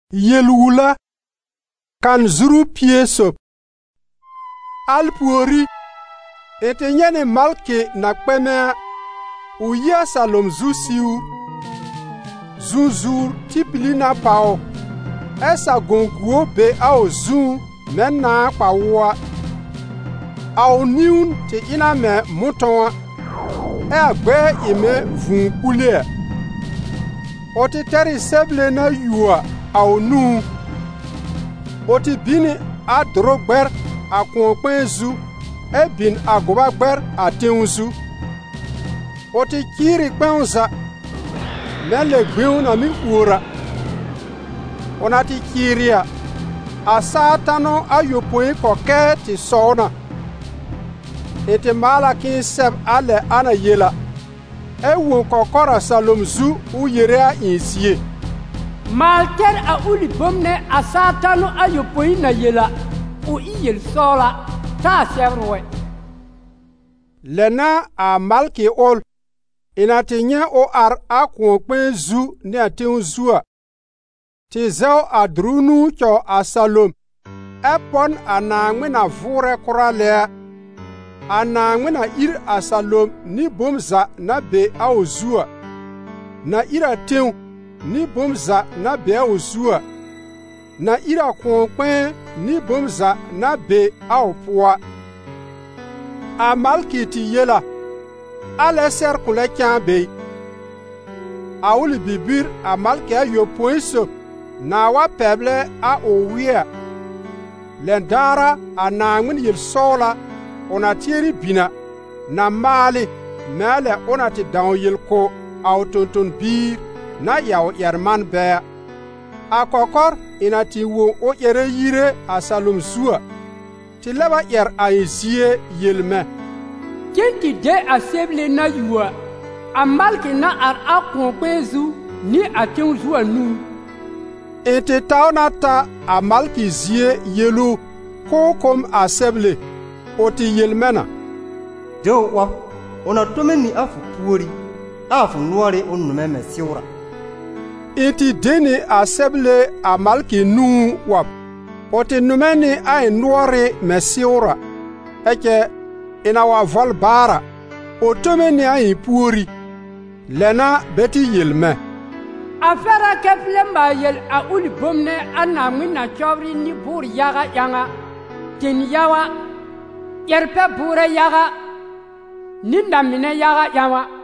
Yelwula kan zuru piesop alpuori etenyene malke na kpemea uya salom zusiu zunzur tipilina pao esa gonkuo be ao zun menna pawa ao niun te ina me mutonwa agbe ime vun kulia oti teri seble na yuwa ao nu oti bini a drogber a konpenzu bin agoba gber a teunzu oti kiri kpenza mele gbeun na mi ura onati kiria a satano ayopoi koke ti sona ete mala kin seb ale ana yela ewo kokora salomzu u yerea insie malter a uli bomne a satano ayopoi na yela u iyel sola ta serwe lena a malki ol inatinya o ar a konpenzu ne ateunzua ti zeo a drunu cho a salom epon anangwina vure kuralea anangwina ir a salom ni bomza na be a ozua na ira teun ni bomza na be a ozua na ira konpen ni bomza na be a opoa a malkiti yela ale ser kule kyanbe a uli bibir a malke a yopoiso na wa peble a owia lendara a nangwin yel sola ona tieri bina na mali mele ona ti daw yel ko a tonton bir na yaw yerman be a kokor ina ti wo o yere yire a salom zua ti leba yer a yesie yelme kenti de a seble na yuwa a malki na ar a konpenzu ni a teunzu nu ete taunata a malki zie yelu kokom a seble oti yelmena do wa ona tomeni afu puori afu nuare onnume me siura eti deni a seble a malki nu wap oti numeni a nuare me siura eke ina wa vol bara otomeni a puori lena beti yelme afara keflemba yel a uli bomne ana mwina chobri ni bur yaga yanga tin yawa yerpe bure yaga ninda mine yaga yawa